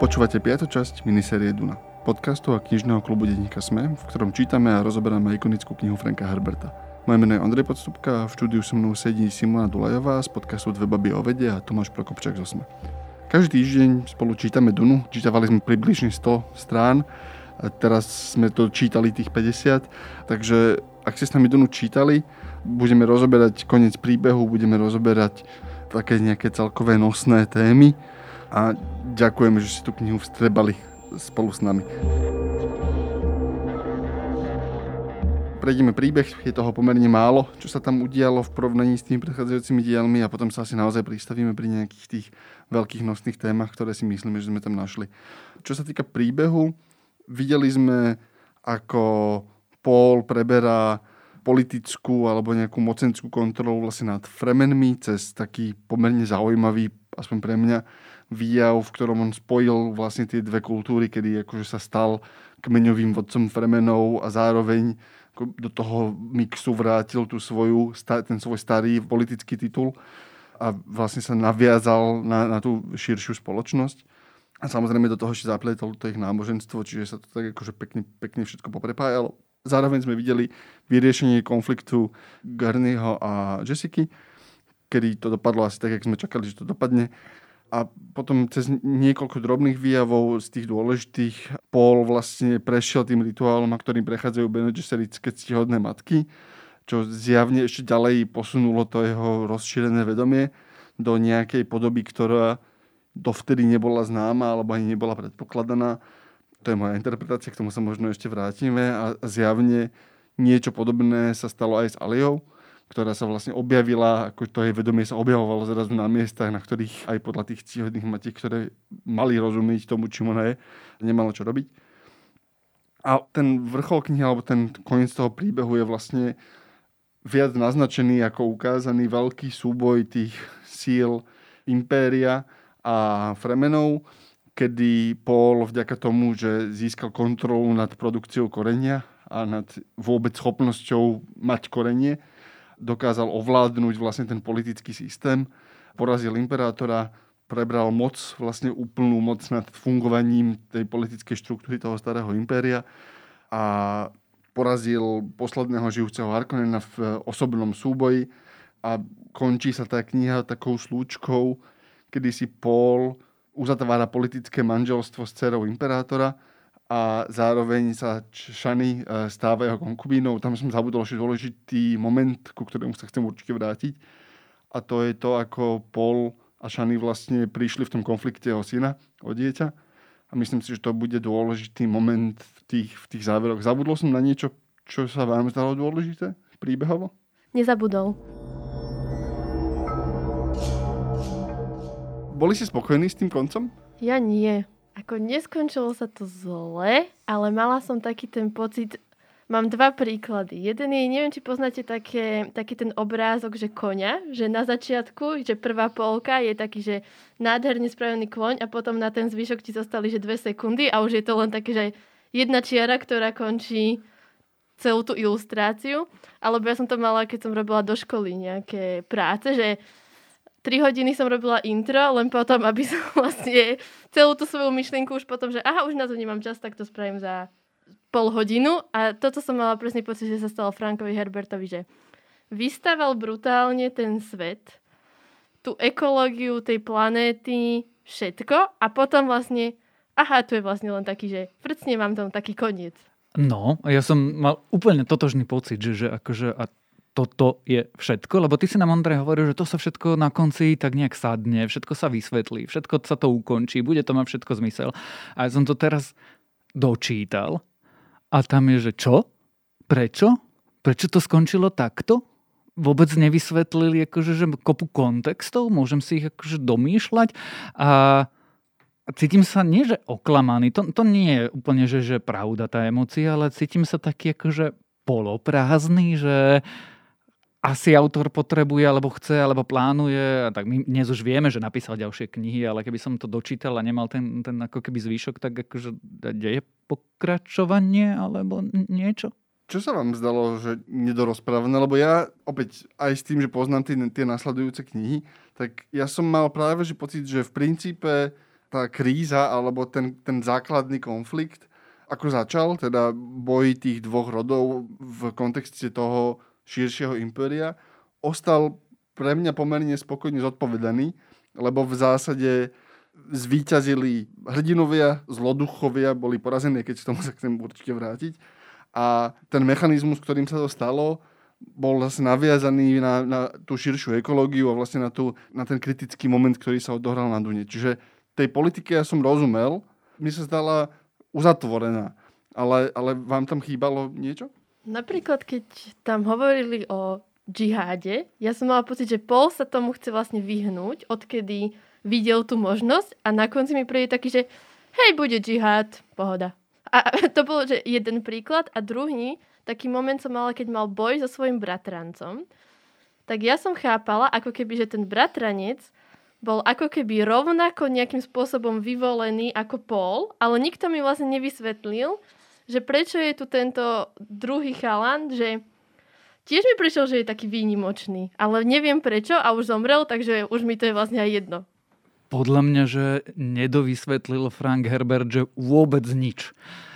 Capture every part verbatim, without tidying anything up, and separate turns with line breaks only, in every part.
Počúvate piatu časť minisérie Duna, podcastu a knižného klubu denníka SME, v ktorom čítame a rozoberáme ikonickú knihu Franka Herberta. Moje meno je Ondrej Podstupka a v štúdiu so mnou sedí Simona Dulajová z podcastu Dve baby o vede a Tomáš Prokopčák zo SME. Každý týždeň spolu čítame Dunu, čítavali sme približne sto strán, a teraz sme to čítali tých päťdesiat, takže ak ste s nami Dunu čítali, budeme rozoberať koniec príbehu, budeme rozoberať také nejaké celkové nosné témy a ďakujeme, že ste tú knihu vstrebali spolu s nami. Prejdeme príbeh, je toho pomerne málo, čo sa tam udialo v porovnaní s tými predchádzajúcimi dielmi a potom sa asi naozaj pristavíme pri nejakých tých veľkých nosných témach, ktoré si myslíme, že sme tam našli. Čo sa týka príbehu, videli sme, ako Paul preberá politickú alebo nejakú mocenskú kontrolu vlastne nad Fremenmi cez taký pomerne zaujímavý, aspoň pre mňa, výjav, v ktorom on spojil vlastne tie dve kultúry, kedy akože sa stal kmeňovým vodcom Fremenov a zároveň do toho mixu vrátil tú svoju, ten svoj starý politický titul a vlastne sa naviazal na, na tú širšiu spoločnosť. A samozrejme do toho ešte zapletol to ich náboženstvo, čiže sa to tak akože pekne, pekne všetko poprepájalo. Zároveň sme videli vyriešenie konfliktu Gurneyho a Jessiky, kedy to dopadlo asi tak, jak sme čakali, že to dopadne. A potom cez niekoľko drobných výjavov z tých dôležitých Paul vlastne prešiel tým rituálom, a ktorým prechádzajú Bene Gesseritské ctihodné matky, čo zjavne ešte ďalej posunulo to jeho rozšírené vedomie do nejakej podoby, ktorá dovtedy nebola známa alebo ani nebola predpokladaná. To je moja interpretácia, k tomu sa možno ešte vrátime. A zjavne niečo podobné sa stalo aj s Aliou, ktorá sa vlastne objavila, ako to jej vedomie sa objavovalo zrazu na miestach, na ktorých aj podľa tých ctihodných matiek, ktoré mali rozumieť tomu, čím ona je, nemalo čo robiť. A ten vrchol knihy, alebo ten koniec toho príbehu je vlastne viac naznačený ako ukázaný veľký súboj tých síl impéria a Fremenov, kedy Paul vďaka tomu, že získal kontrolu nad produkciou korenia a nad vôbec schopnosťou mať korenie, dokázal ovládnuť vlastne ten politický systém, porazil imperátora, prebral moc, vlastne úplnú moc nad fungovaním tej politickej štruktúry toho starého impéria a porazil posledného žijúceho Harkonnena v osobnom súboji a končí sa tá kniha takou slúčkou, kedy si Paul uzatvára politické manželstvo s dcerou imperátora a zároveň sa Shani stáva jeho konkubínou. Tam som zabudol ešte dôležitý moment, ku ktorému sa chcem určite vrátiť. A to je to, ako Paul a Shani vlastne prišli v tom konflikte o syna, o dieťa. A myslím si, že to bude dôležitý moment v tých, v tých záveroch. Zabudol som na niečo, čo sa vám zdalo dôležité príbehovo?
Nezabudol.
Boli ste spokojní s tým koncom?
Ja nie. Ako neskončilo sa to zle, ale mala som taký ten pocit, mám dva príklady. Jeden je, neviem, či poznáte také, taký ten obrázok, že koňa, že na začiatku, že prvá polka je taký, že nádherne spravený kôň a potom na ten zvyšok ti zostali, že dve sekundy a už je to len také, že jedna čiara, ktorá končí celú tú ilustráciu. Alebo ja som to mala, keď som robila do školy nejaké práce, že tri hodiny som robila intro, len potom, aby som vlastne celú tú svoju myšlienku už potom, že aha, už na to nemám čas, tak to spravím za pol hodinu. A toto som mala presný pocit, že sa stalo Frankovi Herbertovi, že vystával brutálne ten svet, tú ekológiu tej planéty, všetko a potom vlastne, aha, tu je vlastne len taký, že frcne mám tam taký koniec.
No, ja som mal úplne totožný pocit, že, že akože... A toto je všetko, lebo ty si nám, Ondrej, hovoril, že to sa všetko na konci tak nejak sadne, všetko sa vysvetlí, všetko sa to ukončí, bude to mať všetko zmysel. A ja som to teraz dočítal a tam je, že čo? Prečo? Prečo to skončilo takto? Vôbec nevysvetlili akože, že kopu kontextov, môžem si ich akože domýšľať a cítim sa nie, že oklamaný, to, to nie je úplne, že, že pravda tá emócia, ale cítim sa taký akože poloprázdny, že asi autor potrebuje, alebo chce, alebo plánuje. A tak my dnes už vieme, že napísal ďalšie knihy, ale keby som to dočítal a nemal ten, ten ako keby zvýšok, tak akože deje pokračovanie, alebo niečo?
Čo sa vám zdalo, že nedorozprávané? Lebo ja opäť aj s tým, že poznám tie, tie nasledujúce knihy, tak ja som mal práve že pocit, že v princípe tá kríza alebo ten, ten základný konflikt, ako začal, teda boj tých dvoch rodov v kontexte toho širšieho impéria, ostal pre mňa pomerne spokojne zodpovedaný, lebo v zásade zvíťazili hrdinovia, zloduchovia, boli porazení, keď k tomu sa chcem určite vrátiť. A ten mechanizmus, ktorým sa to stalo, bol zase naviazaný na, na tú širšiu ekológiu a vlastne na, tú, na ten kritický moment, ktorý sa odohral na Dune. Čiže tej politike ja som rozumel, mi sa zdala uzatvorená. Ale, ale vám tam chýbalo niečo?
Napríklad, keď tam hovorili o džiháde, ja som mala pocit, že Paul sa tomu chce vlastne vyhnúť, odkedy videl tú možnosť a na konci mi príde taký, že hej, bude džihád, pohoda. A to bol že jeden príklad a druhý, taký moment som mala, keď mal boj so svojím bratrancom, tak ja som chápala, ako keby, že ten bratranec bol ako keby rovnako nejakým spôsobom vyvolený ako Paul, ale nikto mi vlastne nevysvetlil, že prečo je tu tento druhý chalan, že tiež mi prišiel, že je taký výnimočný, ale neviem prečo a už zomrel, takže už mi to je vlastne aj jedno.
Podľa mňa, že nedovysvetlil Frank Herbert, že vôbec nič.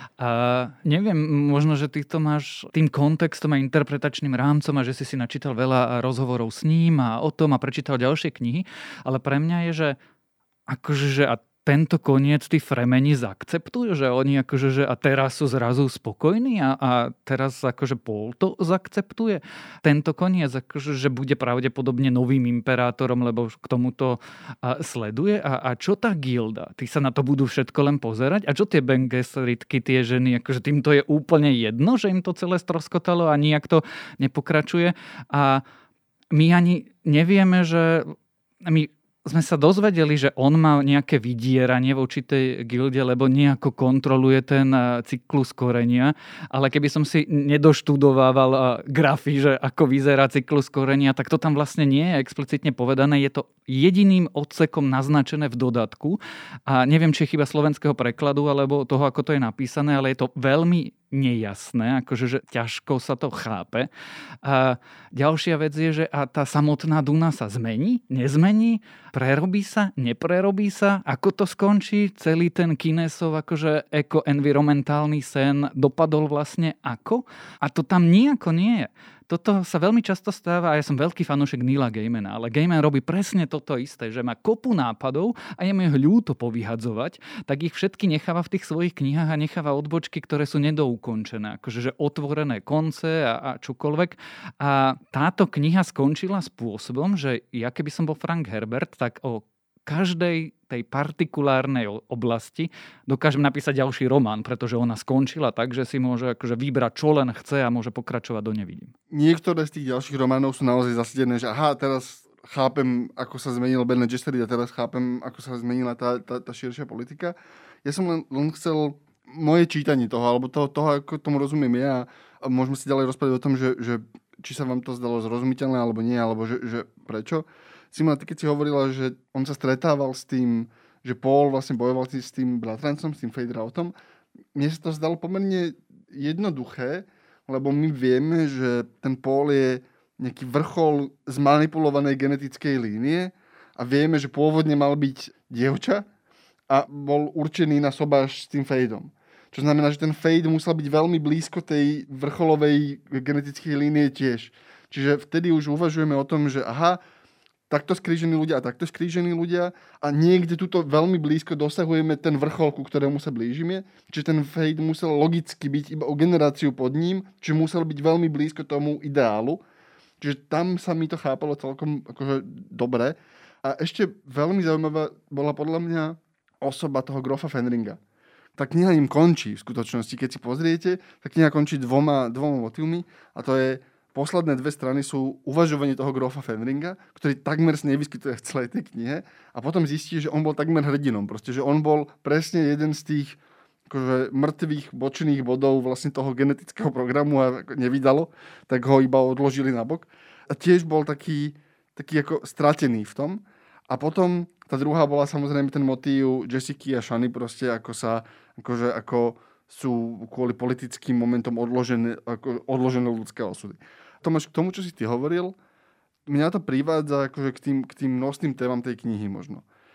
A neviem, možno, že ty to máš tým kontextom a interpretačným rámcom a že si si načítal veľa rozhovorov s ním a o tom a prečítal ďalšie knihy, ale pre mňa je, že akože, že a tento koniec tí Fremeni zaakceptujú, že oni akože, že a teraz sú zrazu spokojní a, a teraz akože Paul to zaakceptuje. Tento koniec akože, že bude pravdepodobne novým imperátorom, lebo k tomuto a, sleduje. A, a čo tá gilda? Tí sa na to budú všetko len pozerať? A čo tie Bene Gesseritky, tie ženy? Akože týmto je úplne jedno, že im to celé stroskotalo a nijak to nepokračuje. A my ani nevieme, že my sme sa dozvedeli, že on má nejaké vydieranie voči tej gilde, lebo nejako kontroluje ten cyklus korenia. Ale keby som si nedoštudovával grafy, že ako vyzerá cyklus korenia, tak to tam vlastne nie je explicitne povedané. Je to jediným odsekom naznačené v dodatku. A neviem, či je chyba slovenského prekladu, alebo toho, ako to je napísané, ale je to veľmi nejasné, akože že ťažko sa to chápe. A ďalšia vec je, že a tá samotná Duna sa zmení, nezmení, prerobí sa, neprerobí sa, ako to skončí, celý ten Kinesov akože eko-environmentálny sen dopadol vlastne ako? A to tam nijako nie je. Toto sa veľmi často stáva a ja som veľký fanúšik Neila Gaimana, ale Gaiman robí presne toto isté, že má kopu nápadov a je mi ho ľúto povyhadzovať, tak ich všetky necháva v tých svojich knihách a necháva odbočky, ktoré sú nedoukončené, akože že otvorené konce a, a čokoľvek. A táto kniha skončila spôsobom, že ja keby som bol Frank Herbert, tak o každej tej partikulárnej oblasti dokážem napísať ďalší román, pretože ona skončila tak, že si môže akože vybrať, čo len chce a môže pokračovať do nevidím.
Niektoré z tých ďalších románov sú naozaj zasedené, že aha, teraz chápem, ako sa zmenil Bene Gesserit a teraz chápem, ako sa zmenila tá, tá, tá širšia politika. Ja som len, len chcel moje čítanie toho, alebo toho, toho ako tomu rozumiem ja a môžeme si ďalej rozprávať o tom, že, že či sa vám to zdalo zrozumiteľné alebo nie, alebo že, že prečo. Simona, ty keď si hovorila, že on sa stretával s tým, že Paul vlastne bojoval s tým bratrancom, s tým Feyd-Rautom, mne sa to zdalo pomerne jednoduché, lebo my vieme, že ten Paul je nejaký vrchol zmanipulovanej genetickej línie a vieme, že pôvodne mal byť dievča a bol určený na sobáš s tým Feydom. Čo znamená, že ten Feyd musel byť veľmi blízko tej vrcholovej genetickej línie tiež. Čiže vtedy už uvažujeme o tom, že aha, takto skrížení ľudia a takto skrížení ľudia a niekde tuto veľmi blízko dosahujeme ten vrchol, ku ktorému sa blížime. Čiže ten Feyd musel logicky byť iba o generáciu pod ním, čiže musel byť veľmi blízko tomu ideálu. Čiže tam sa mi to chápalo celkom akože dobre. A ešte veľmi zaujímavá bola podľa mňa osoba toho Grofa Fenringa. Tá kniha im končí v skutočnosti. Keď si pozriete, tá kniha končí dvoma, dvoma motívmi a to je posledné dve strany sú uvažovanie toho Grofa Fenringa, ktorý takmer sa nevyskytuje v celej tej knihe a potom zistí, že on bol takmer hrdinom. Proste, že on bol presne jeden z tých akože, mŕtvych bočných bodov vlastne toho genetického programu a nevydalo, tak ho iba odložili na bok. A tiež bol taký, taký ako stratený v tom. A potom tá druhá bola samozrejme ten motív Jessica a Shany proste, ako sa, akože, ako sú kvôli politickým momentom odložené, ako odložené ľudské osudy. Tomáš, k tomu, čo si ty hovoril, mňa to privádza akože k tým, k tým nosným témam tej knihy možno.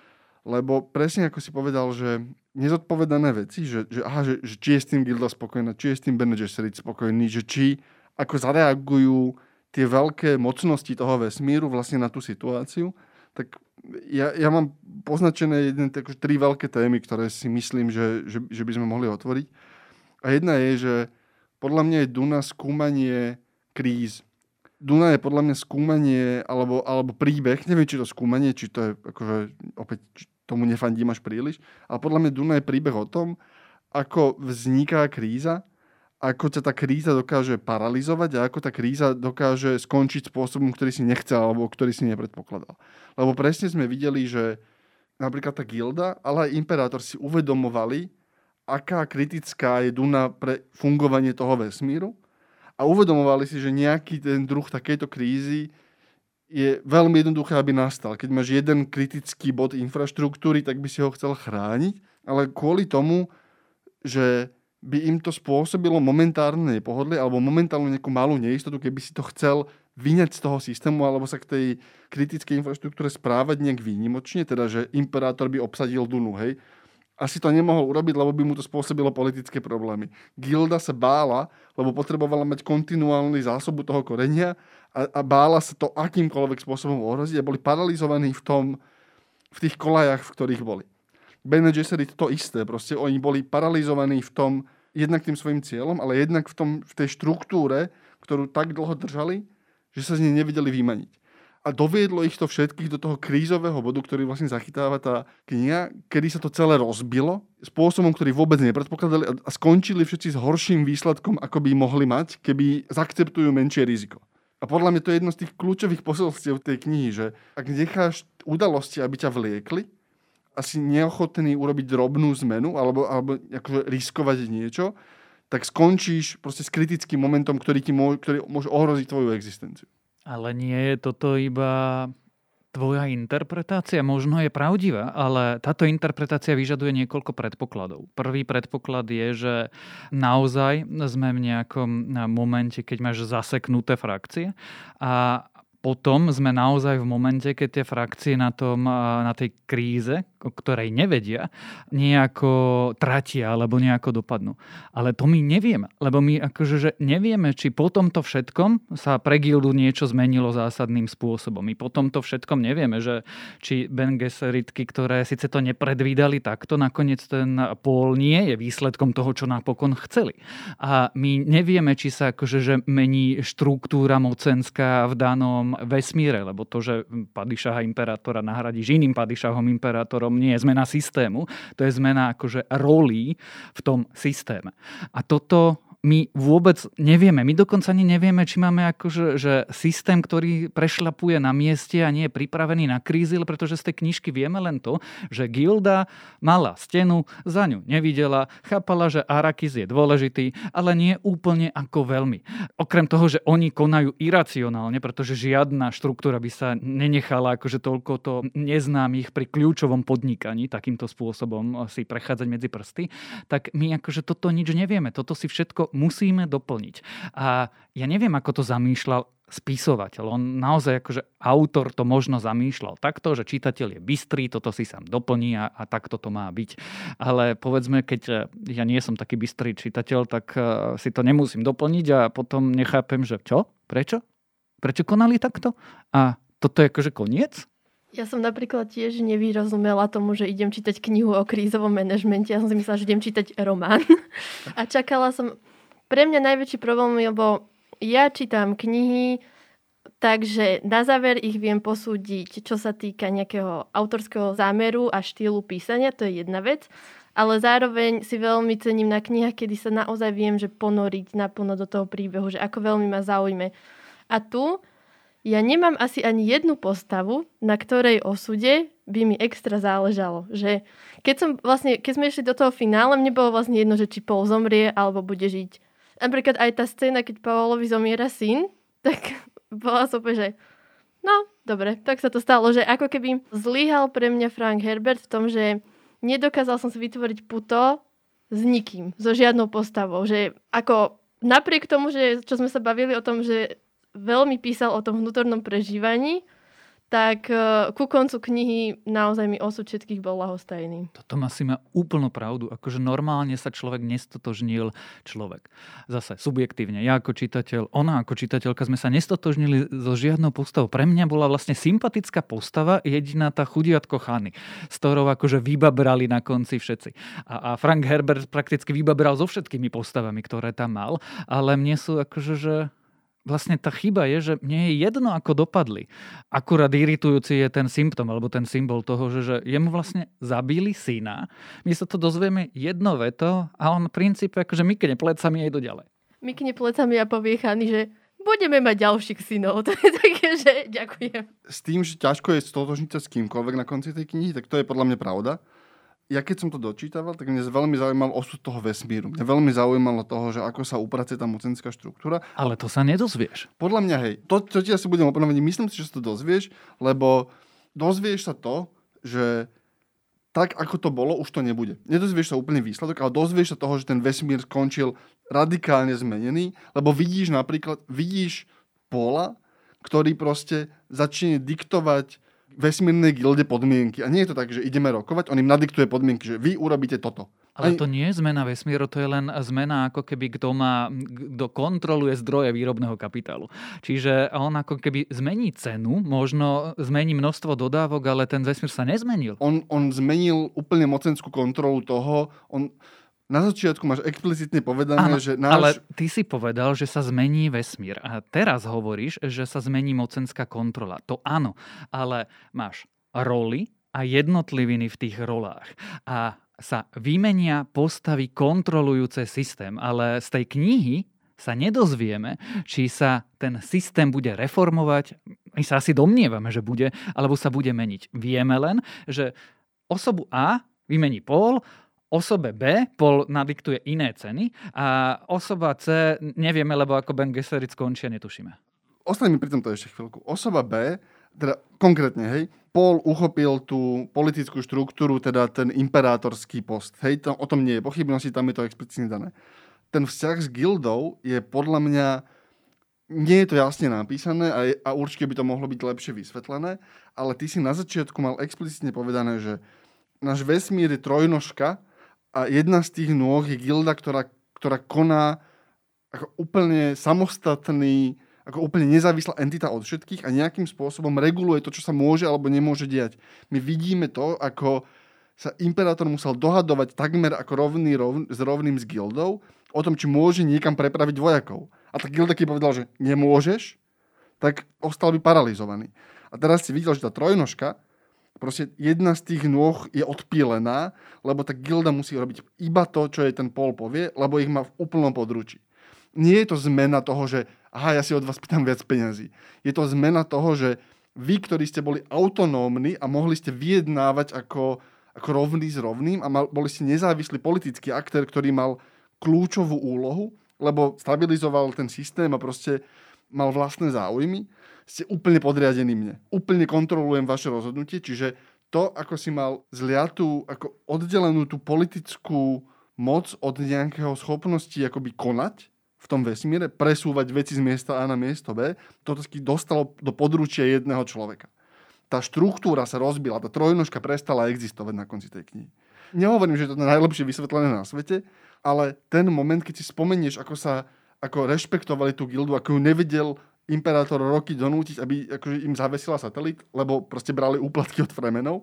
Lebo presne ako si povedal, že nezodpovedané veci, že, že, aha, že, že či je s tým Gilda spokojná, či je s tým Bene Gesserit spokojný, že či ako zareagujú tie veľké mocnosti toho vesmíru vlastne na tú situáciu, tak ja, ja mám poznačené jedné tak, tri veľké témy, ktoré si myslím, že, že, že by sme mohli otvoriť. A jedna je, že podľa mňa je Duna skúmanie kríz. Duna je podľa mňa skúmanie alebo, alebo príbeh, neviem, či to skúmanie, či to je akože opäť tomu nefandím až príliš, ale podľa mňa Duna je príbeh o tom, ako vzniká kríza, ako sa tá kríza dokáže paralizovať a ako tá kríza dokáže skončiť spôsobom, ktorý si nechcel alebo ktorý si nepredpokladal. Lebo presne sme videli, že napríklad tá Gilda, ale aj Imperátor si uvedomovali, aká kritická je Duna pre fungovanie toho vesmíru a uvedomovali si, že nejaký ten druh takejto krízy je veľmi jednoduché, aby nastal. Keď máš jeden kritický bod infraštruktúry, tak by si ho chcel chrániť, ale kvôli tomu, že by im to spôsobilo momentárne nepohodlie alebo momentálne nejakú malú neistotu, keby si to chcel vyňať z toho systému alebo sa k tej kritickej infraštruktúre správať nejak výnimočne, teda že Imperátor by obsadil Dunu, hej. Asi to nemohol urobiť, lebo by mu to spôsobilo politické problémy. Gilda sa bála, lebo potrebovala mať kontinuálnu zásobu toho korenia a, a bála sa to akýmkoľvek spôsobom ohroziť a boli paralizovaní v tom, v tých kolajach, v ktorých boli. Bene Gesserit to isté, proste oni boli paralizovaní v tom, jednak tým svojim cieľom, ale jednak v, tom, v tej štruktúre, ktorú tak dlho držali, že sa z nej nevedeli vymaniť. A doviedlo ich to všetkých do toho krízového bodu, ktorý vlastne zachytáva tá kniha, kedy sa to celé rozbilo, spôsobom, ktorý vôbec nepredpokladali a skončili všetci s horším výsledkom, ako by mohli mať, keby zaakceptujú menšie riziko. A podľa mňa to je jedno z tých kľúčových posolstiev tej knihy, že ak necháš udalosti, aby ťa vliekli, asi neochotný urobiť drobnú zmenu alebo, alebo akože riskovať niečo, tak skončíš proste s kritickým momentom, ktorý ti môže, ktorý môže ohroziť tvoju existenciu.
Ale nie je toto iba tvoja interpretácia? Možno je pravdivá, ale táto interpretácia vyžaduje niekoľko predpokladov. Prvý predpoklad je, že naozaj sme v nejakom momente, keď máš zaseknuté frakcie a potom sme naozaj v momente, keď tie frakcie na, tom, na tej kríze, o ktorej nevedia, nejako tratia alebo nejako dopadnú. Ale to my nevieme, lebo my akože že nevieme, či po tomto všetkom sa pre Gildu niečo zmenilo zásadným spôsobom. My po tomto všetkom nevieme, že či Bene Gesseritky, ktoré síce to nepredvídali takto, nakoniec ten pól nie je výsledkom toho, čo napokon chceli. A my nevieme, či sa akože že mení štruktúra mocenská v danom vesmíre, lebo to, že padišaha imperátora nahradíš iným padišahom imperátorom, nie je zmena systému, to je zmena akože rolí v tom systéme. A toto my vôbec nevieme. My dokonca ani nevieme, či máme akože, že systém, ktorý prešľapuje na mieste a nie je pripravený na krízy, pretože z tej knižky vieme len to, že Gilda mala stenu, za ňu nevidela, chápala, že Arrakis je dôležitý, ale nie úplne ako veľmi. Okrem toho, že oni konajú iracionálne, pretože žiadna štruktúra by sa nenechala akože toľko to neznámych pri kľúčovom podnikaní takýmto spôsobom si prechádzať medzi prsty, tak my akože toto nič nevieme. Toto si všetko musíme doplniť. A ja neviem, ako to zamýšľal spisovateľ. On naozaj akože autor to možno zamýšľal takto, že čitateľ je bystrý, toto si sám doplní a, a takto to má byť. Ale povedzme, keď ja nie som taký bystrý čitateľ, tak si to nemusím doplniť a potom nechápem, že čo? Prečo? Prečo konali takto? A toto je akože koniec?
Ja som napríklad tiež nevyrozumela tomu, že idem čítať knihu o krízovom manažmente. Ja som si myslela, že idem čítať román. A čakala som... Pre mňa najväčší problém je, lebo ja čítam knihy, takže na záver ich viem posúdiť, čo sa týka nejakého autorského zámeru a štýlu písania, to je jedna vec. Ale zároveň si veľmi cením na knihách, kedy sa naozaj viem, že ponoriť naplno do toho príbehu, že ako veľmi ma zaujme. A tu ja nemám asi ani jednu postavu, na ktorej osude by mi extra záležalo. Že keď, som vlastne, keď sme išli do toho finále, mne bolo vlastne jedno, že či Paul zomrie, alebo bude žiť. Napríklad aj tá scéna, keď Paulovi zomiera syn, tak bola som úplne, že no, dobre, tak sa to stalo, že ako keby zlyhal pre mňa Frank Herbert v tom, že nedokázal som si vytvoriť puto s nikým, so žiadnou postavou. Že ako napriek tomu, že čo sme sa bavili o tom, že veľmi písal o tom vnútornom prežívaní, tak uh, ku koncu knihy naozaj mi osud všetkých bol ľahostajný.
Toto má si má úplnú pravdu. Akože normálne sa človek nestotožnil človek. Zase subjektívne. Ja ako čitateľ, ona ako čitateľka sme sa nestotožnili so žiadnou postavou. Pre mňa bola vlastne sympatická postava jediná tá chudiatko Chany, s ktorou akože vybabrali na konci všetci. A, a Frank Herbert prakticky vybabral so všetkými postavami, ktoré tam mal. Ale mne sú akože, že vlastne tá chyba je, že mne je jedno, ako dopadli. Akurát iritujúci je ten symptom, alebo ten symbol toho, že, že jemu vlastne zabili syna. My sa to dozvieme jedno veto a on v princípe akože mykne plecami a ide ďalej.
Mykne plecami a povie Chany, že budeme mať ďalších synov. To je také, že ďakujem.
S tým, že ťažko je stotožniť sa s kýmkoľvek na konci tej knihy, tak to je podľa mňa pravda. Ja keď som to dočítaval, tak mňa veľmi zaujímal osud toho vesmíru. Mňa veľmi zaujímalo toho, že ako sa upracuje tá mocenská štruktúra.
Ale to sa nedozvieš.
Podľa mňa, hej, to, to ti asi budem oponovať, myslím si, že sa to dozvieš, lebo dozvieš sa to, že tak, ako to bolo, už to nebude. Nedozvieš sa úplne výsledok, ale dozvieš sa toho, že ten vesmír skončil radikálne zmenený, lebo vidíš napríklad, vidíš Paula, ktorý proste začne diktovať vesmírnej gilde podmienky. A nie je to tak, že ideme rokovať, on im nadiktuje podmienky, že vy urobíte toto.
Ale to nie je zmena vesmíru, to je len zmena ako keby kto má, kto kontroluje zdroje výrobného kapitálu. Čiže on ako keby zmení cenu, možno zmení množstvo dodávok, ale ten vesmír sa nezmenil.
On, on zmenil úplne mocenskú kontrolu toho, on... Na začiatku máš explicitne povedané,
Áno,
že náš...
ale ty si povedal, že sa zmení vesmír. A teraz hovoríš, že sa zmení mocenská kontrola. To áno, ale máš roly a jednotliviny v tých rolách. A sa vymenia postavy kontrolujúce systém. Ale z tej knihy sa nedozvieme, či sa ten systém bude reformovať. My sa asi domnievame, že bude, alebo sa bude meniť. Vieme len, že osobu A vymení Paul, osobe B Paul nadiktuje iné ceny a osoba C nevieme, lebo ako Ben Gesserit skončia, netušíme.
Ostaňme pri tomto ešte chvíľku. Osoba B, teda konkrétne, hej, Paul uchopil tú politickú štruktúru, teda ten imperátorský post. Hej, to, o tom nie je pochybnosti, tam je to explicitne dané. Ten vzťah s gildou je podľa mňa, nie je to jasne napísané a, je, a určite by to mohlo byť lepšie vysvetlené, ale ty si na začiatku mal explicitne povedané, že náš vesmír je trojnožka, a jedna z tých nôh je gilda, ktorá, ktorá koná ako úplne samostatný, ako úplne nezávislá entita od všetkých a nejakým spôsobom reguluje to, čo sa môže alebo nemôže diať. My vidíme to, ako sa imperátor musel dohadovať takmer ako rovný rovn, s rovným s gildou o tom, či môže niekam prepraviť vojakov. A tá gilda, keď povedala, že nemôžeš, tak ostal by paralizovaný. A teraz si videl, že tá trojnožka, proste jedna z tých nôh je odpílená, lebo tá gilda musí robiť iba to, čo jej ten Paul povie, lebo ich má v úplnom područí. Nie je to zmena toho, že aha, ja si od vás pýtam viac peňazí. Je to zmena toho, že vy, ktorí ste boli autonómni a mohli ste vyjednávať ako, ako rovný s rovným a mal, boli ste nezávislý politický aktér, ktorý mal kľúčovú úlohu, lebo stabilizoval ten systém a proste mal vlastné záujmy, ste úplne podriadení mne. Úplne kontrolujem vaše rozhodnutie, čiže to, ako si mal zliatú, ako oddelenú tú politickú moc od nejakého schopnosti akoby konať v tom vesmíre, presúvať veci z miesta A na miesto B, toto si dostalo do područia jedného človeka. Tá štruktúra sa rozbila, tá trojnožka prestala existovať na konci tej knihy. Nehovorím, že to je najlepšie vysvetlené na svete, ale ten moment, keď si spomenieš, ako sa ako rešpektovali tú gildu, ako ju nevedel imperátor roky donútiť, aby akože im zavesila satelit, lebo proste brali úplatky od Fremenov.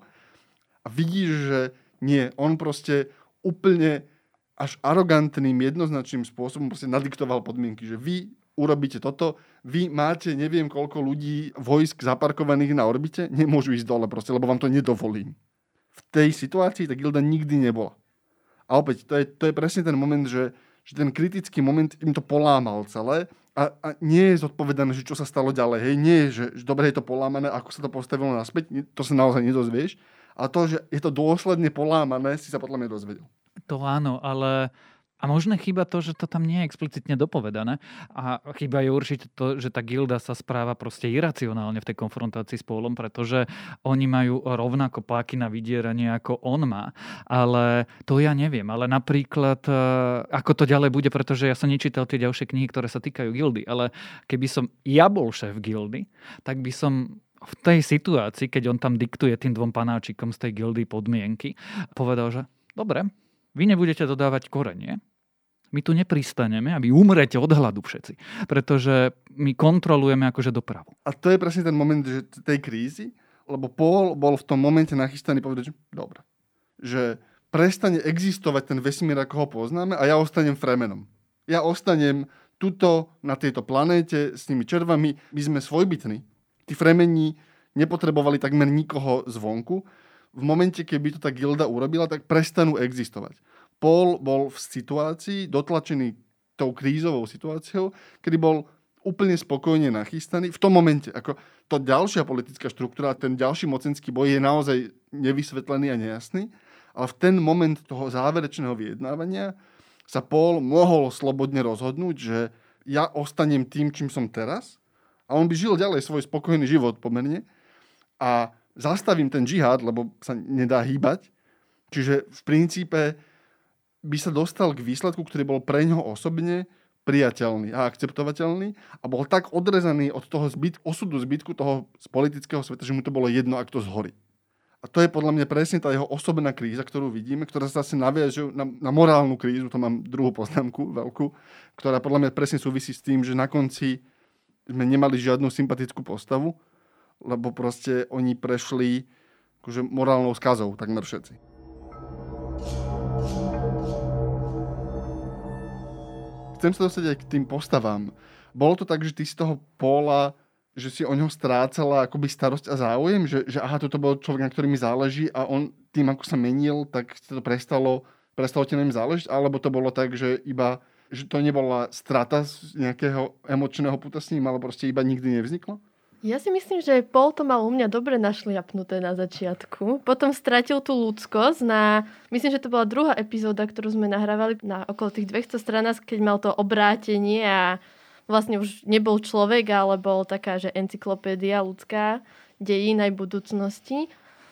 A vidíš, že nie, on proste úplne až arogantným, jednoznačným spôsobom proste nadiktoval podmienky, že vy urobíte toto, vy máte neviem koľko ľudí vojsk zaparkovaných na orbite, nemôžu ísť dole proste, lebo vám to nedovolím. V tej situácii tá gilda nikdy nebola. A opäť, to je, to je presne ten moment, že, že ten kritický moment im to polámal celé. A, a nie je zodpovedané, že čo sa stalo ďalej. Hej, nie je, že, že dobre je to polámané, ako sa to postavilo naspäť, to sa naozaj nedozvieš. A to, že je to dôsledne polámané, si sa podľa mňa dozvedel.
To áno, ale a možno chýba to, že to tam nie je explicitne dopovedané. A chýba je určite to, že tá gilda sa správa proste iracionálne v tej konfrontácii s Paulom, pretože oni majú rovnako páky na vydieranie, ako on má. Ale to ja neviem. Ale napríklad, ako to ďalej bude, pretože ja som nečítal tie ďalšie knihy, ktoré sa týkajú gildy. Ale keby som ja bol šéf gildy, tak by som v tej situácii, keď on tam diktuje tým dvom panáčikom z tej gildy podmienky, povedal, že dobre, vy nebudete dodávať korenie, my tu nepristaneme a vy umrete od hladu všetci, pretože my kontrolujeme akože dopravu.
A to je presne ten moment že tej krízy, lebo Paul bol v tom momente nachystaný povedať, že dobre, že prestane existovať ten vesmír, ako ho poznáme a ja ostanem Fremenom. Ja ostanem tuto na tejto planéte s tými červami, my sme svojbytní. Tí Fremeni nepotrebovali takmer nikoho zvonku. V momente, keby to tá gilda urobila, tak prestanú existovať. Paul bol v situácii, dotlačený tou krízovou situáciou, kedy bol úplne spokojne nachystaný. V tom momente, ako to ďalšia politická štruktúra, ten ďalší mocenský boj je naozaj nevysvetlený a nejasný, ale v ten moment toho záverečného vyjednávania sa Paul mohol slobodne rozhodnúť, že ja ostanem tým, čím som teraz a on by žil ďalej svoj spokojný život pomerne a zastavím ten džihad, lebo sa nedá hýbať. Čiže v princípe by sa dostal k výsledku, ktorý bol pre ňoho osobne priateľný a akceptovateľný a bol tak odrezaný od toho zbyt, osudu zbytku toho z politického sveta, že mu to bolo jedno, ak to zhorí. A to je podľa mňa presne tá jeho osobná kríza, ktorú vidíme, ktorá sa zase naviaže na, na morálnu krízu, to mám druhú poznámku veľkú, ktorá podľa mňa presne súvisí s tým, že na konci sme nemali žiadnu sympatickú postavu, lebo proste oni prešli akože morálnou skazou takmer všetci. Chcem sa dostať aj k tým postavám. Bolo to tak, že ty si toho Paula, že si o ňo strácala akoby starosť a záujem? Že, že aha, toto bol človek, na ktorý mi záleží a on tým, ako sa menil, tak to prestalo, prestalo ti na ním záležiť? Alebo to bolo tak, že iba, že to nebola strata z nejakého emočného puta s ním, ale proste iba nikdy nevzniklo?
Ja si myslím, že Paul to mal u mňa dobre našliapnuté na začiatku. Potom stratil tú ľudskosť na... Myslím, že to bola druhá epizóda, ktorú sme nahrávali na okolo tých dvesto stranách, keď mal to obrátenie a vlastne už nebol človek, ale bol taká, že encyklopédia ľudská dejín aj budúcnosti.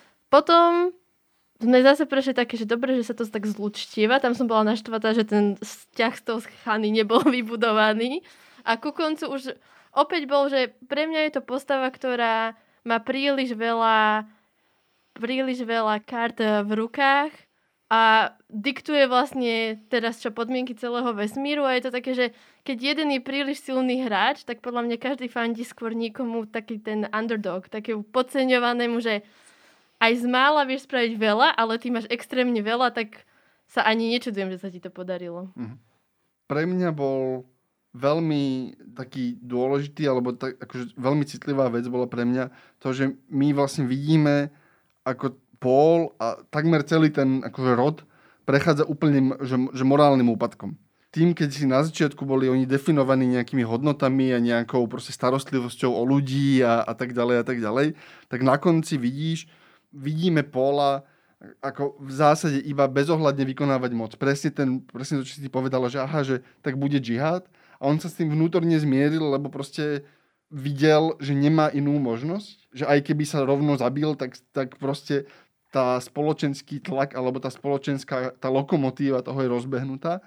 Potom sme zase prešli také, že dobre, že sa to tak zlučtieva. Tam som bola naštvatá, že ten vzťah z toho Chany nebol vybudovaný. A ku koncu už... Opäť bol, že pre mňa je to postava, ktorá má príliš veľa, príliš veľa kart v rukách a diktuje vlastne teraz čo podmienky celého vesmíru a je to také, že keď jeden je príliš silný hráč, tak podľa mňa každý fandí skôr niekomu taký ten underdog, takému podceňovanému, že aj z mála vieš spraviť veľa, ale ty máš extrémne veľa, tak sa ani nečudujem, že sa ti to podarilo.
Mhm. Pre mňa bol veľmi taký dôležitý, alebo tak, akože veľmi citlivá vec bola pre mňa to, že my vlastne vidíme, ako Paul a takmer celý ten akože rod prechádza úplne že, že morálnym úpadkom. Tým, keď si na začiatku boli oni definovaní nejakými hodnotami a nejakou proste starostlivosťou o ľudí a, a tak ďalej a tak ďalej, tak na konci vidíš, vidíme Paula ako v zásade iba bezohľadne vykonávať moc. Presne, ten, presne to, čo si ti povedala, že aha, že tak bude džihad. A on sa s tým vnútorne zmieril, lebo proste videl, že nemá inú možnosť. Že aj keby sa rovno zabil, tak, tak proste tá spoločenský tlak alebo tá spoločenská tá lokomotíva toho je rozbehnutá.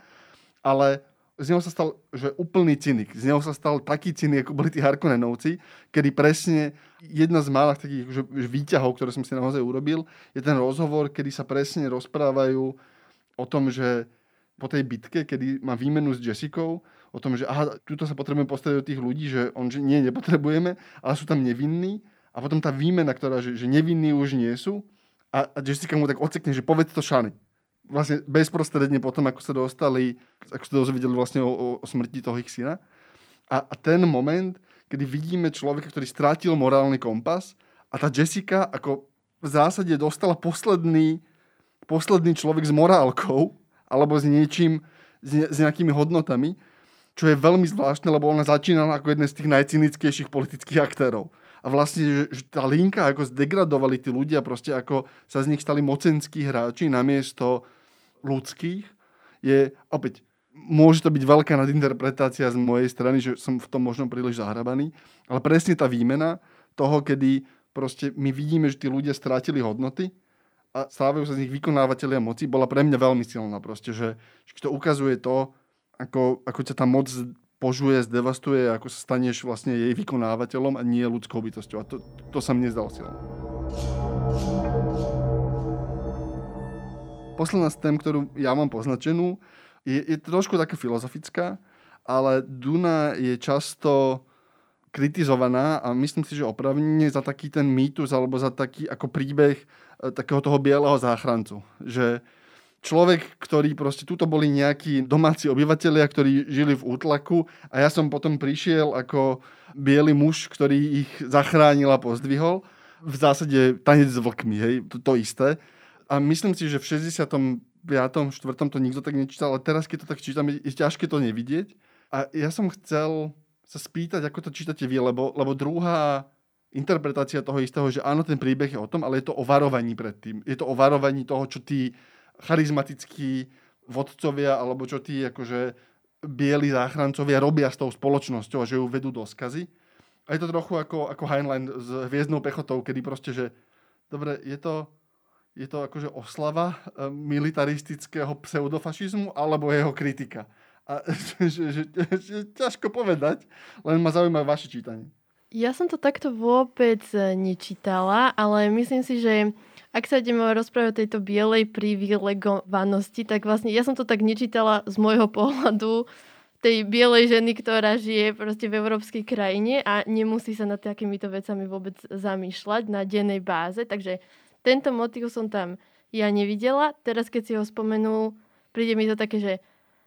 Ale z neho sa stal že úplný cynik. Z neho sa stal taký cynik, ako boli tí Harkonnenovci, kedy presne jedna z mála takých že, že výťahov, ktoré som si naozaj urobil, je ten rozhovor, kedy sa presne rozprávajú o tom, že po tej bitke, kedy má výmenu s Jessicou, o tom, že aha, tuto sa potrebujeme postaviť do tých ľudí, že on, že nie, nepotrebujeme, ale sú tam nevinní. A potom tá výmena, ktorá, že, že nevinní už nie sú. A, a Jessica mu tak odsekne, že povedz to Shany. Vlastne bezprostredne potom, ako sa dostali, ako sa dozvedeli vlastne o, o, o smrti toho ich syna. A, a ten moment, kedy vidíme človeka, ktorý strátil morálny kompas a tá Jessica ako v zásade dostala posledný, posledný človek s morálkou alebo s niečím, s, ne, s nejakými hodnotami, čo je veľmi zvláštne, lebo ona začínala ako jeden z tých najcynickejších politických aktérov. A vlastne, že, že tá linka, ako zdegradovali tí ľudia, proste ako sa z nich stali mocenskí hráči namiesto ľudských, je opäť, môže to byť veľká nadinterpretácia z mojej strany, že som v tom možno príliš zahrabaný, ale presne tá výmena toho, kedy proste my vidíme, že tí ľudia strátili hodnoty a stávajú sa z nich vykonávateľia moci, bola pre mňa veľmi silná proste, že, že to ukazuje to, Ako, ako ťa tá moc požuje, zdevastuje, ako sa staneš vlastne jej vykonávateľom a nie ľudskou bytosťou. A to, to sa mne zdalo silno. Posledná z tém, ktorú ja mám poznačenú, je, je trošku taká filozofická, ale Duna je často kritizovaná a myslím si, že opravne za taký ten mýtus alebo za taký ako príbeh takého toho bieleho záchrancu. Že človek, ktorý proste, tuto boli nejakí domáci obyvatelia, ktorí žili v útlaku a ja som potom prišiel ako biely muž, ktorý ich zachránil a pozdvihol. V zásade tanec s vlkmi, hej, to, to isté. A myslím si, že v šesťdesiatom piatom štvrtom to nikto tak nečítal, ale teraz, keď to tak čítam, je ťažké to nevidieť. A ja som chcel sa spýtať, ako to čítate vy, lebo, lebo druhá interpretácia toho istého, že áno, ten príbeh je o tom, ale je to o varovaní predtým. Je to o varovaní toho, čo tí charizmatickí vodcovia, alebo čo tí akože bieli záchrancovia robia s tou spoločnosťou a že ju vedú do skazy. A je to trochu ako, ako Heinlein s hviezdnou pechotou, kedy proste, že dobre, je to, je to akože oslava militaristického pseudofašizmu alebo jeho kritika. A že, že, že, že ťažko povedať, len ma zaujíma vaše čítanie.
Ja som to takto vôbec nečítala, ale myslím si, že ak sa ideme rozprávať o tejto bielej privilegovanosti, tak vlastne ja som to tak nečítala z môjho pohľadu tej bielej ženy, ktorá žije proste v európskej krajine a nemusí sa nad takýmito vecami vôbec zamýšľať na dennej báze. Takže tento motív som tam ja nevidela. Teraz, keď si ho spomenul, príde mi to také, že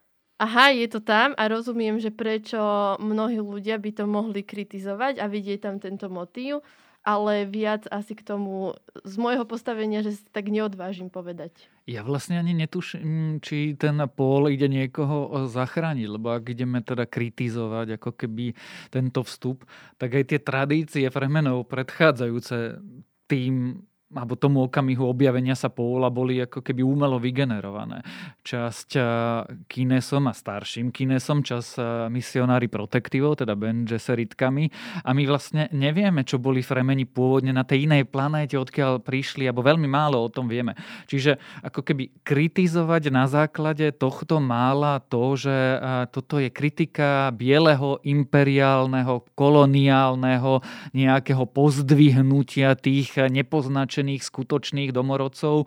aha, je to tam a rozumiem, že prečo mnohí ľudia by to mohli kritizovať a vidieť tam tento motív, ale viac asi k tomu z môjho postavenia, že si tak neodvážim povedať.
Ja vlastne ani netuším, či ten Paul ide niekoho zachrániť, lebo ak ideme teda kritizovať ako keby tento vstup, tak aj tie tradície Fremenov predchádzajúce tým alebo tomu okamihu objavenia sa Paula boli ako keby umelo vygenerované. Časť Kinesom a starším Kinesom, časť misionári protektívov, teda Ben Gesseриtkami. A my vlastne nevieme, čo boli Fremeni pôvodne na tej inej planéte, odkiaľ prišli, alebo veľmi málo o tom vieme. Čiže ako keby kritizovať na základe tohto mála to, že toto je kritika bieleho, imperiálneho, koloniálneho nejakého pozdvihnutia tých nepoznačených skutočných domorodcov,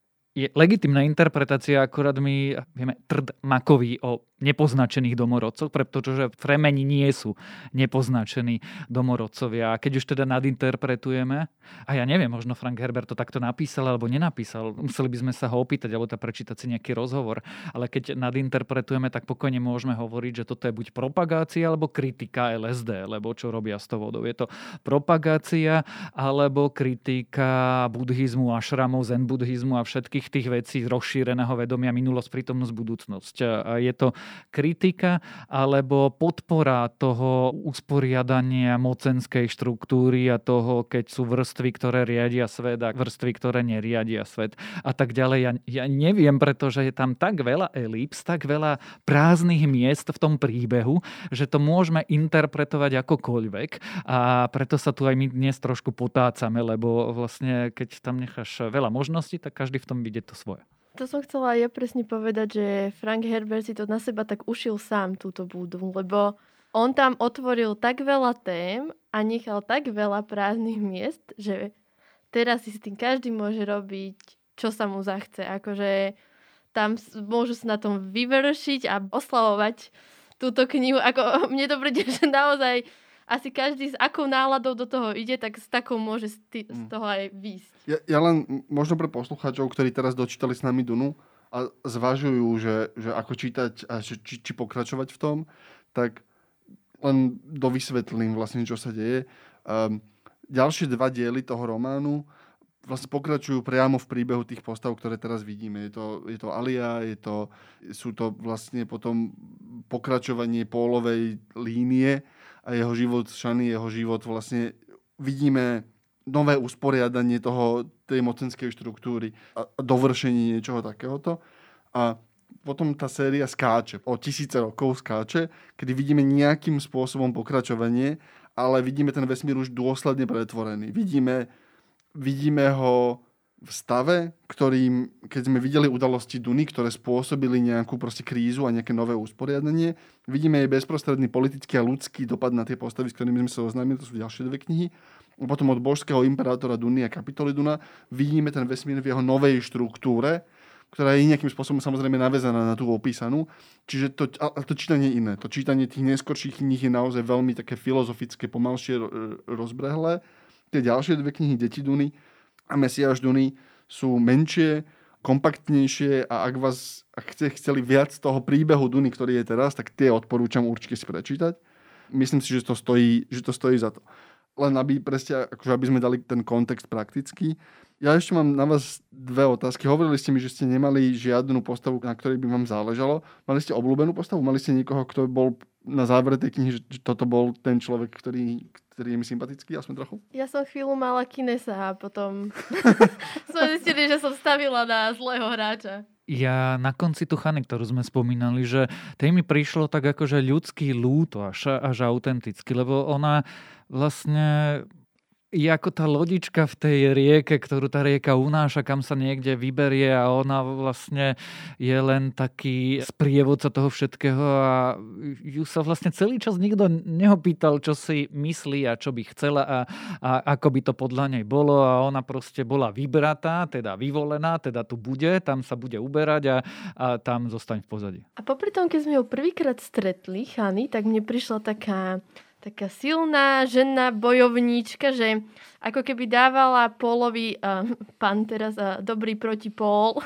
je legitímna interpretácia, akorát my vieme trd makový o nepoznačených domorodcoch, pretože Fremeni nie sú nepoznačení domorodcovia. A keď už teda nadinterpretujeme, a ja neviem, možno Frank Herbert to takto napísal alebo nenapísal, museli by sme sa ho opýtať alebo tá prečítať si nejaký rozhovor, ale keď nadinterpretujeme, tak pokojne môžeme hovoriť, že toto je buď propagácia alebo kritika el es dé, lebo čo robia s tou vodou. Je to propagácia alebo kritika buddhizmu, ašramov, zen buddhizmu a všetkých tých vecí rozšíreného vedomia, minulosť, prítomnosť, budúcnosť. A je to kritika alebo podpora toho usporiadania mocenskej štruktúry a toho, keď sú vrstvy, ktoré riadia svet a vrstvy, ktoré neriadia svet a tak ďalej. Ja, ja neviem, pretože je tam tak veľa elíps, tak veľa prázdnych miest v tom príbehu, že to môžeme interpretovať akokoľvek a preto sa tu aj my dnes trošku potácame, lebo vlastne keď tam necháš veľa možností, tak každý v tom vidie to svoje.
To som chcela ja presne povedať, že Frank Herbert si to na seba tak ušil sám túto budu, lebo on tam otvoril tak veľa tém a nechal tak veľa prázdnych miest, že teraz si s tým každý môže robiť, čo sa mu zachce. Akože tam môžu sa na tom vyvršiť a oslavovať túto knihu. Ako, mne to príde, že naozaj asi každý s akou náladou do toho ide, tak s takou môže z toho aj výjsť.
Ja, ja len možno pre poslucháčov, ktorí teraz dočítali s nami Dunu a zvažujú, že, že ako čítať a či, či pokračovať v tom, tak len dovysvetlím vlastne, čo sa deje. Um, ďalšie dva diely toho románu vlastne pokračujú priamo v príbehu tých postav, ktoré teraz vidíme. Je to, je to Alia, je to, sú to vlastne potom pokračovanie Paulovej línie a jeho život Shany, jeho život vlastne vidíme nové usporiadanie toho, tej mocenskej štruktúry a dovršenie niečoho takéhoto. A potom tá séria skáče. O tisíce rokov skáče, kedy vidíme nejakým spôsobom pokračovanie, ale vidíme ten vesmír už dôsledne pretvorený. Vidíme, vidíme ho v stave, ktorým, keď sme videli udalosti Duny, ktoré spôsobili nejakú proste krízu a nejaké nové usporiadanie, vidíme jej bezprostredný politický a ľudský dopad na tie postavy, s ktorými sme sa oznámili, to sú ďalšie dve knihy. A potom od božského imperátora Duny a kapitoly Duna vidíme ten vesmír v jeho novej štruktúre, ktorá je nejakým spôsobom samozrejme naväzaná na tú opísanú. Čiže to, a to čítanie je iné. To čítanie tých neskorších kníh je naozaj veľmi také filozofické, pomalšie rozbrehlé. Tie ďalšie dve knihy, Deti Duny a Mesiáš Duny, sú menšie, kompaktnejšie a ak vás ak ste chceli viac toho príbehu Duny, ktorý je teraz, tak tie odporúčam určite si prečítať. Myslím si, že to stojí, že to stojí za to. Len aby, presne, akože aby sme dali ten kontext praktický. Ja ešte mám na vás dve otázky. Hovorili ste mi, že ste nemali žiadnu postavu, na ktorej by vám záležalo. Mali ste obľúbenú postavu? Mali ste niekoho, kto bol na závere tej knihy, že toto bol ten človek, ktorý, ktorý je mi sympatický, aspoň trochu?
Ja som chvíľu mala Kinesa a potom sme zistili, že som stavila na zlého hráča.
Ja na konci tu Chany, ktorú sme spomínali, že tej mi prišlo tak akože ľudský ľúto až, až autenticky, lebo ona vlastne je ako tá lodička v tej rieke, ktorú tá rieka unáša, kam sa niekde vyberie a ona vlastne je len taký sprievodca toho všetkého a ju sa vlastne celý čas nikto neopýtal, čo si myslí a čo by chcela a, a ako by to podľa nej bolo a ona proste bola vybratá, teda vyvolená, teda tu bude, tam sa bude uberať a, a tam zostaň v pozadí.
A popri tom, keď sme ju prvýkrát stretli, Chany, tak mne prišla taká taká silná žena bojovníčka, že ako keby dávala Pólovi uh, pán teraz uh, dobrý proti Pól.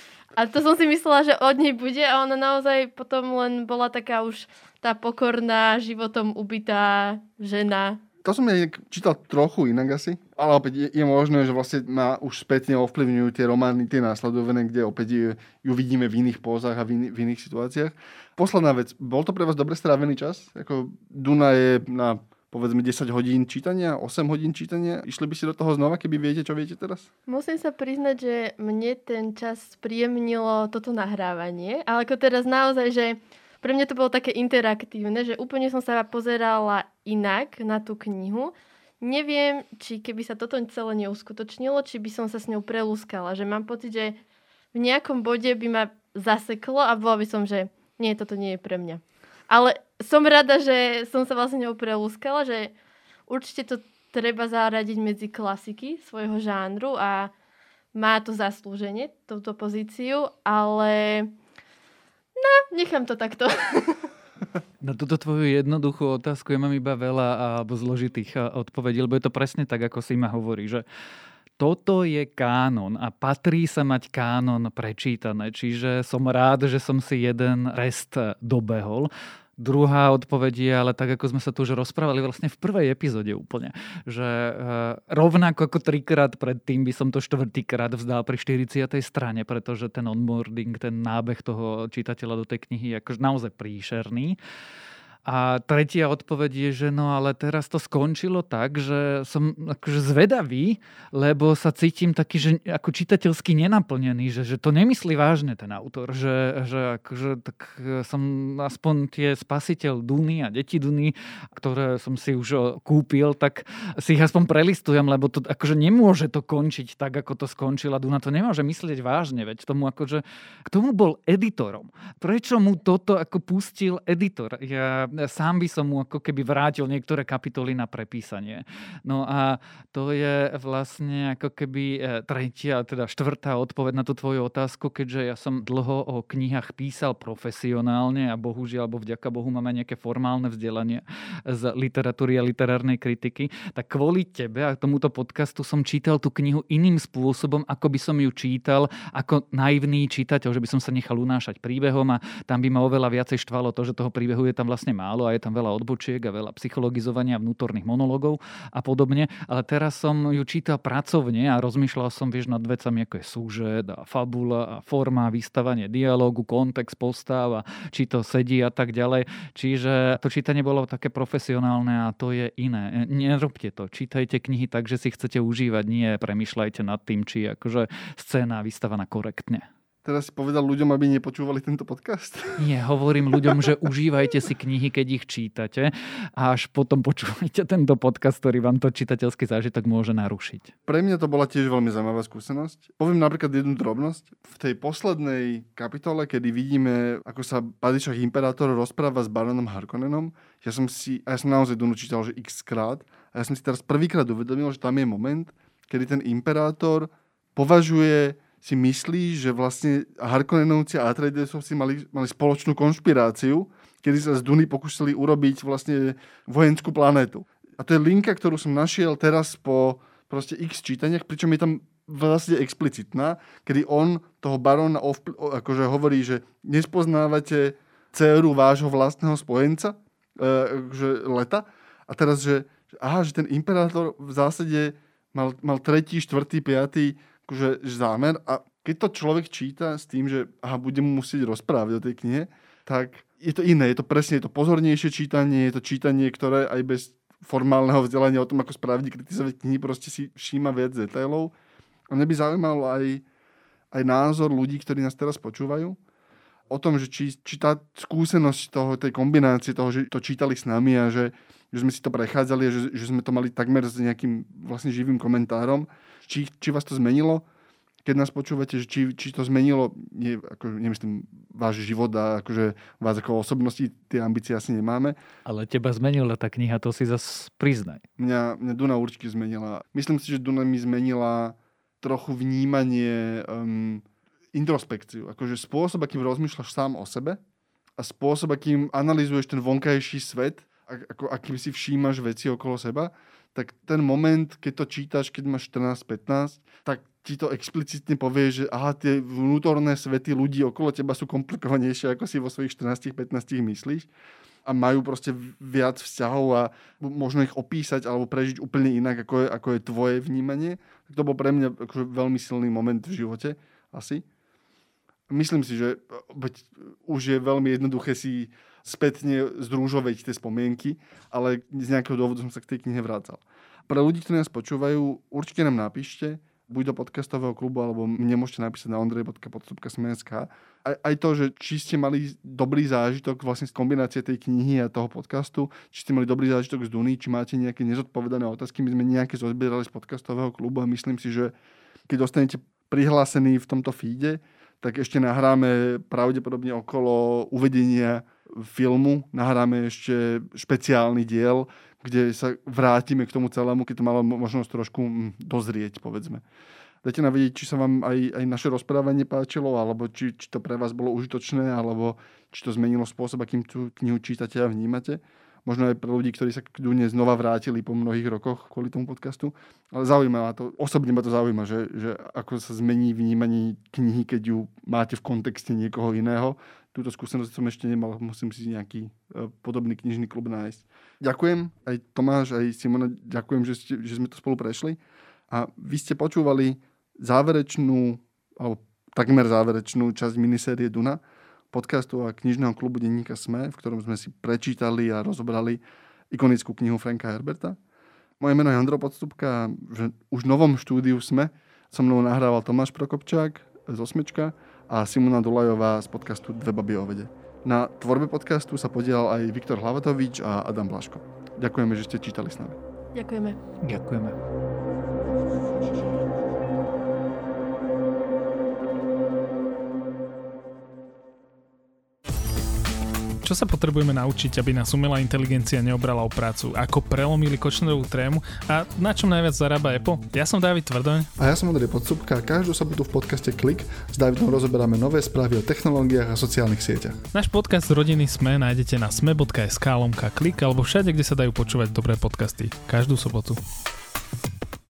A to som si myslela, že od nej bude a ona naozaj potom len bola taká už tá pokorná, životom ubitá žena.
To som ja čítal trochu inak asi, ale opäť je, je možné, že vlastne ma už spätne ovplyvňujú tie romány, tie následované, kde opäť je, ju vidíme v iných pózach a v, in, v iných situáciách. Posledná vec, bol to pre vás dobre strávený čas? Ako Duna je na povedzme desať hodín čítania, osem hodín čítania. Išli by si do toho znova, keby viete, čo viete teraz?
Musím sa priznať, že mne ten čas spríjemnilo toto nahrávanie, ale ako teraz naozaj, že pre mňa to bolo také interaktívne, že úplne som sa pozerala inak na tú knihu. Neviem, či keby sa toto celé neuskutočnilo, či by som sa s ňou prelúskala. Že mám pocit, že v nejakom bode by ma zaseklo a bola by som, že nie, toto nie je pre mňa. Ale som rada, že som sa vlastne ňou prelúskala, že určite to treba zaradiť medzi klasiky svojho žánru a má to zaslúženie, túto pozíciu, ale no, nechám to takto.
Na túto tvoju jednoduchú otázku ja mám iba veľa alebo zložitých odpovedí, lebo je to presne tak, ako si ma hovorí, že toto je kánon a patrí sa mať kánon prečítané, čiže som rád, že som si jeden rest dobehol. Druhá odpoveď je, ale tak ako sme sa tu už rozprávali vlastne v prvej epizóde úplne, že e, rovnako ako trikrát predtým by som to štvrtýkrát vzdal pri štyridsiatej strane, pretože ten onboarding, ten nábeh toho čitateľa do tej knihy je akože naozaj príšerný. A tretia odpoveď je, že no ale teraz to skončilo tak, že som akože zvedavý, lebo sa cítim taký, že ako čitateľsky nenaplnený, že, že to nemyslí vážne ten autor, že, že akože tak som aspoň tie Spasiteľ Duny a Deti Duny, ktoré som si už kúpil, tak si ich aspoň prelistujem, lebo to akože nemôže to končiť tak, ako to skončila Duna. To nemôže myslieť vážne, veď tomu akože, k tomu bol editorom. Prečo mu toto ako pustil editor? Ja sám by som mu ako keby vrátil niektoré kapitoly na prepísanie. No a to je vlastne ako keby tretia, teda štvrtá odpoveď na tú tvoju otázku, keďže ja som dlho o knihách písal profesionálne a bohužiaľ, alebo vďaka Bohu máme nejaké formálne vzdelanie z literatúry a literárnej kritiky, tak kvôli tebe a tomuto podcastu som čítal tú knihu iným spôsobom, ako by som ju čítal ako naivný čitateľ, že by som sa nechal unášať príbehom a tam by ma oveľa viacej štvalo to, že toho príbehu je tam vlastne málo a je tam veľa odbočiek a veľa psychologizovania vnútorných monologov a podobne. Ale teraz som ju čítal pracovne a rozmýšľal som, vieš, nad vecami, ako je súžet a fabula a forma, vystavanie dialógu, kontext, postav a či to sedí a tak ďalej. Čiže to čítanie bolo také profesionálne a to je iné. Nerobte to. Čítajte knihy tak, že si chcete užívať, nie premýšľajte nad tým, či je akože scéna vystavaná korektne.
Teraz si povedal ľuďom, aby nepočúvali tento podcast?
Nie, hovorím ľuďom, že užívajte si knihy, keď ich čítate a až potom počúvajte tento podcast, ktorý vám to čitateľský zážitok môže narušiť.
Pre mňa to bola tiež veľmi zaujímavá skúsenosť. Poviem napríklad jednu drobnosť. V tej poslednej kapitole, kedy vidíme, ako sa Padishah Imperátor rozpráva s baronom Harkonnenom, ja som si, a ja som naozaj Dunu čítal, že x krát, a ja som si teraz prvýkrát uvedomil, že tam je moment, kedy ten imperátor považuje, si myslí, že vlastne Harkonnenovci a Atreidesovci mali, mali spoločnú konšpiráciu, kedy sa z Duny pokúsili urobiť vlastne vojenskú planétu. A to je linka, ktorú som našiel teraz po proste x čítaniach, pričom je tam vlastne explicitná, kedy on toho barona ovpl- akože hovorí, že nespoznávate dcéru vášho vlastného spojenca, e, akože leta. A teraz, že, že aha, že ten imperátor v zásade mal, mal tretí, štvrtý, piatý akože zámer a keď to človek číta s tým, že aha, budem mu musieť rozprávať o tej knihe, tak je to iné, je to presne, je to pozornejšie čítanie, je to čítanie, ktoré aj bez formálneho vzdelania o tom, ako správne kritizovať knihy, proste si všíma viac detailov. A mňa by zaujímal aj, aj názor ľudí, ktorí nás teraz počúvajú, o tom, že či, či tá skúsenosť toho, tej kombinácie toho, že to čítali s nami a že, že sme si to prechádzali a že, že sme to mali takmer s nejakým vlastne živým komentárom, či, či vás to zmenilo, keď nás počúvate, že či, či to zmenilo, nie, ako, nemyslím, váš život a akože vás ako osobnosti, tie ambície asi nemáme.
Ale teba zmenila tá kniha, to si zas priznaj.
Mňa, mňa Duna určite zmenila. Myslím si, že Duna mi zmenila trochu vnímanie, um, introspekciu. Akože spôsob, akým rozmýšľaš sám o sebe a spôsob, akým analyzuješ ten vonkajší svet, ako, akým si všímaš veci okolo seba, tak ten moment, keď to čítaš, keď máš štrnásť pätnásť, tak ti to explicitne povie, že aha, tie vnútorné svety ľudí okolo teba sú komplikovanejšie, ako si vo svojich štrnásť pätnásť myslíš a majú proste viac vzťahov a možno ich opísať alebo prežiť úplne inak, ako je, ako je tvoje vnímanie. Tak to bol pre mňa akože veľmi silný moment v živote asi. Myslím si, že už je veľmi jednoduché si spätne združovať tie spomienky, ale z nejakého dôvodu som sa k tej knihe vrácal. Pre ľudí, ktorí nás počúvajú, určite nám napíšte, buď do podcastového klubu, alebo mne môžete napísať na ondrej bodka podstupka sme bodka es ká. Aj, aj to, že či ste mali dobrý zážitok vlastne z kombinácie tej knihy a toho podcastu, či ste mali dobrý zážitok z Duny, či máte nejaké nezodpovedané otázky. My sme nejaké zozbierali z podcastového klubu a myslím si, že keď dostanete prihlásený v tomto feede, tak ešte nahráme pravdepodobne okolo uvedenia filmu, nahráme ešte špeciálny diel, kde sa vrátime k tomu celému, keď to malo možnosť trošku dozrieť, povedzme. Dajte nám vedieť, či sa vám aj, aj naše rozprávanie páčilo, alebo či, či to pre vás bolo užitočné, alebo či to zmenilo spôsob, akým tú knihu čítate a vnímate. Možno aj pre ľudí, ktorí sa k Dune znova vrátili po mnohých rokoch kvôli tomu podcastu. Ale zaujíma ma to, osobne ma to zaujíma, že, že ako sa zmení vnímanie knihy, keď ju máte v kontexte niekoho iného. Túto skúsenosť som ešte nemal, musím si nejaký podobný knižný klub nájsť. Ďakujem, aj Tomáš, aj Simona, ďakujem, že, ste, že sme to spolu prešli. A vy ste počúvali záverečnú, alebo takmer záverečnú časť minisérie Duna, podcastu a knižného klubu denníka SME, v ktorom sme si prečítali a rozobrali ikonickú knihu Franka Herberta. Moje meno je Ondro Podstupka, že už v novom štúdiu SME so mnou nahrával Tomáš Prokopčák z Osmečka a Simona Dulajová z podcastu Dve baby o vede. Na tvorbe podcastu sa podielal aj Viktor Hlavatovič a Adam Blaško. Ďakujeme, že ste čítali s nami.
Ďakujeme.
Ďakujeme.
Čo sa potrebujeme naučiť, aby nás umelá inteligencia neobrala o prácu? Ako prelomili Kočnerovú trému? A na čom najviac zarába Apple? Ja som Dávid Tvrdoň.
A ja som Ondrej Podstupka. Každú sobotu v podcaste Klik s Dávidom rozoberáme nové správy o technológiách a sociálnych sieťach.
Náš podcast Rodiny SME nájdete na sme bodka es ká lomka klik alebo všade, kde sa dajú počúvať dobré podcasty. Každú sobotu.